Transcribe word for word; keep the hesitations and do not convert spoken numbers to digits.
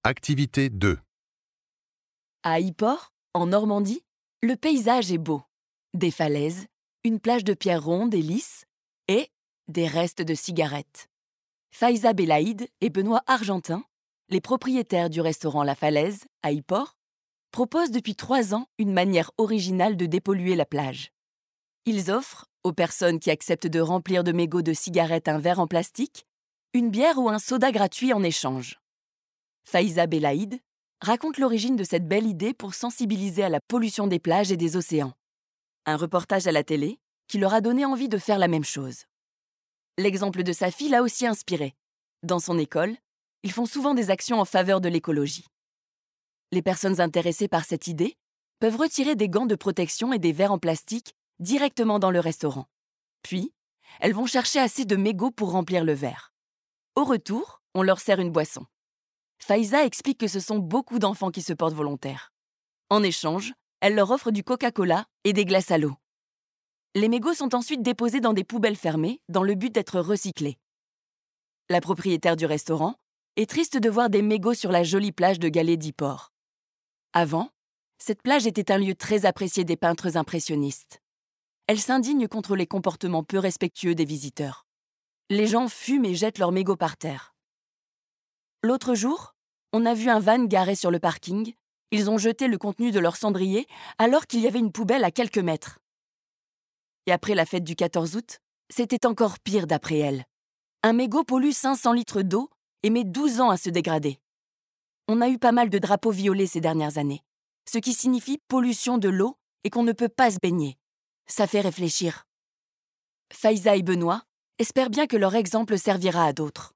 Activité deux. À Yport, en Normandie, le paysage est beau. Des falaises, une plage de pierres rondes et lisses et des restes de cigarettes. Faiza Belaïd et Benoît Argentin, les propriétaires du restaurant La Falaise, à Yport, proposent depuis trois ans une manière originale de dépolluer la plage. Ils offrent, aux personnes qui acceptent de remplir de mégots de cigarettes un verre en plastique, une bière ou un soda gratuit en échange. Faiza Belaïd raconte l'origine de cette belle idée pour sensibiliser à la pollution des plages et des océans. Un reportage à la télé qui leur a donné envie de faire la même chose. L'exemple de sa fille l'a aussi inspiré. Dans son école, ils font souvent des actions en faveur de l'écologie. Les personnes intéressées par cette idée peuvent retirer des gants de protection et des verres en plastique directement dans le restaurant. Puis, elles vont chercher assez de mégots pour remplir le verre. Au retour, on leur sert une boisson. Faiza explique que ce sont beaucoup d'enfants qui se portent volontaires. En échange, elle leur offre du Coca-Cola et des glaces à l'eau. Les mégots sont ensuite déposés dans des poubelles fermées dans le but d'être recyclés. La propriétaire du restaurant est triste de voir des mégots sur la jolie plage de Galets d'Yport. Avant, cette plage était un lieu très apprécié des peintres impressionnistes. Elle s'indigne contre les comportements peu respectueux des visiteurs. Les gens fument et jettent leurs mégots par terre. L'autre jour, on a vu un van garé sur le parking. Ils ont jeté le contenu de leur cendrier alors qu'il y avait une poubelle à quelques mètres. Et après la fête du quatorze août, c'était encore pire d'après elle. Un mégot pollue cinq cents litres d'eau et met douze ans à se dégrader. On a eu pas mal de drapeaux violets ces dernières années, ce qui signifie pollution de l'eau et qu'on ne peut pas se baigner. Ça fait réfléchir. Faiza et Benoît espèrent bien que leur exemple servira à d'autres.